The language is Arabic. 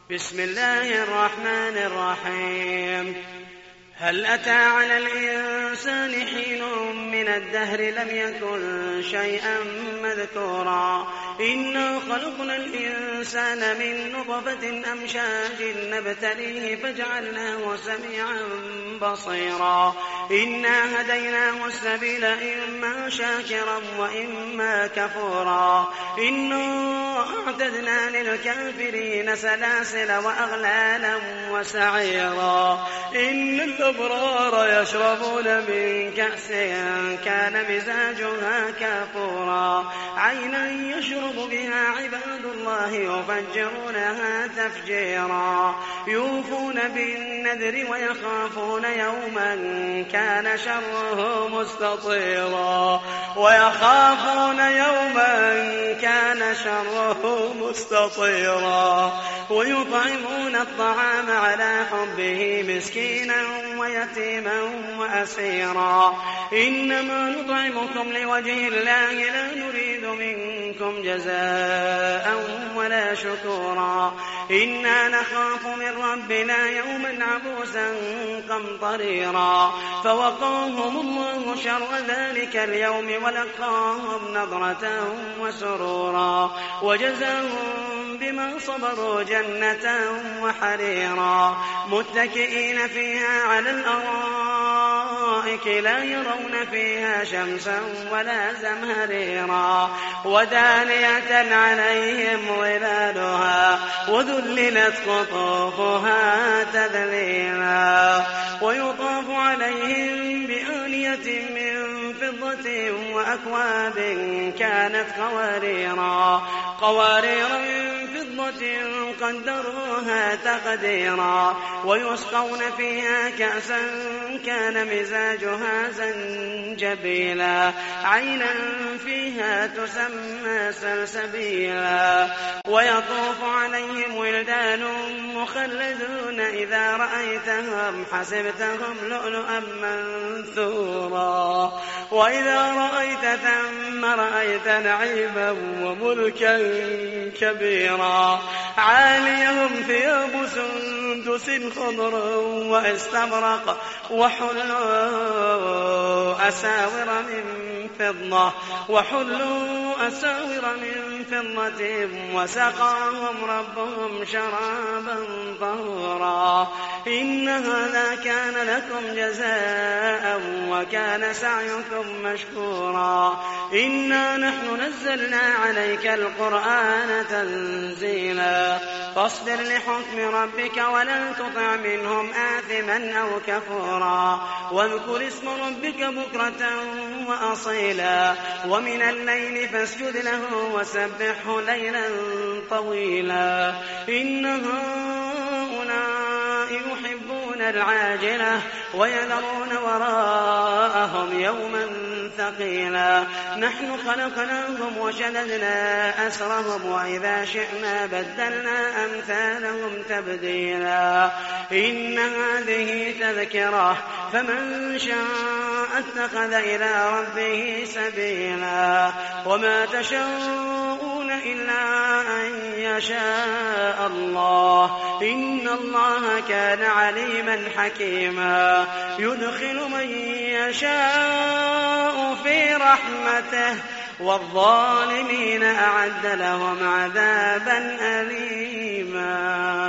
بسم الله الرحمن الرحيم. هل أتى على الإنسان حين من الدهر لم يكن شيئا مذكورا إنا خلقنا الإنسان من نطفة أمشاج نبتليه فجعلناه سميعا بصيرا إنا هديناه السبيل إما شاكرا وإما كفورا إنا أعتدنا للكافرين سلاسل وأغلالا وسعيرا إن الأبرار يشربون من كأس كان مزاجها كافورا عينا يشرب بها عباد الله يفجرونها تفجيرا يوفون بالنذر ويخافون يوما كان شره مستطيرا ويطعمون الطعام على حبه مسكينا ويتيما وأسيرا إنما نطعمكم لوجه الله لا نريد منكم جزاء ولا شكورا إنا نخاف من ربنا يوما عبوسا قمطريرا فوقاهم الله شر ذلك اليوم ولقاهم نضرة وسرورا وجزاهم بما صبروا جنة وحريرا متكئين فيها على الأرائك لا يرون فيها شمسا ولا زمهريرا ودانية عليهم ظلالها وذللت قطوفها تذليلا ويطاف عليهم بآنية من فضة وأكواب كانت قوارير من فضة قدروها تقديرا ويسقون فيها كأسا كان مزاجها زنجبيلا عينا فيها تسمى سلسبيلا ويطوف عليهم ولدان مخلدون إذا رأيتهم حسبتهم لؤلؤا منثورا وإذا رأيت ثم رأيت نعيما وملكا كبيرا عاليهم ثياب سندس خضر واستبرق وحلوا أساور من فضة وسقاهم ربهم شرابا طهورا إن هذا كان لكم جزاء وكان سعيكم مشكورا إنا نحن نزلنا عليك القرآن تنزيلا فاصبر لحكم ربك ولا تطع منهم آثما أو كفورا واذكر اسم ربك بكرة وأصيلا ومن الليل فاسجد له وسبحه ليلا طويلا إن هؤلاء يحبون العاجلة ويذرون وراءهم يوما ثقيلا نحن خلقناهم وشددنا أسرهم وإذا شئنا بدلنا أمثالهم تبديلا إن هذه تذكرة فمن شاء اتخذ إلى ربه سبيلا وما تشاءون إلا أن يشاء الله إن الله كان عليما حكيما يدخل من يشاء في رحمته والظالمين أعد لهم عذابا أليما.